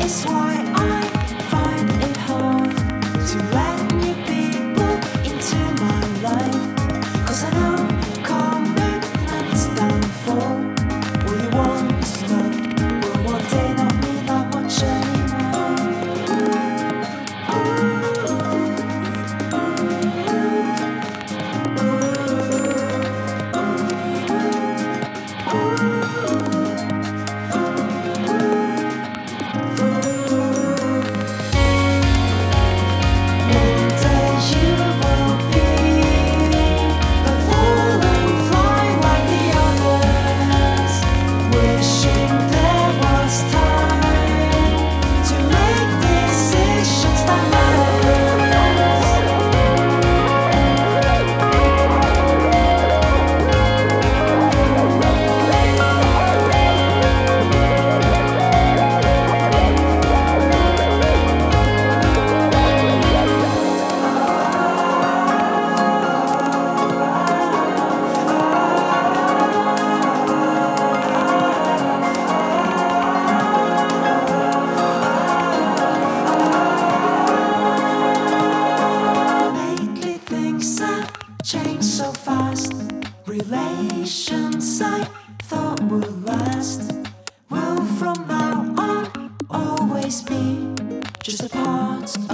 is why I find it hard to let new people into my life. 'Cause I know commitment's downfall. What you once loved will one day not mean that much anymore. One day you will be a fallen fly like the others, wishing there was time to make decisions that matter. Lately things have changed so fast. Relations I thought would last will from now on always be just a part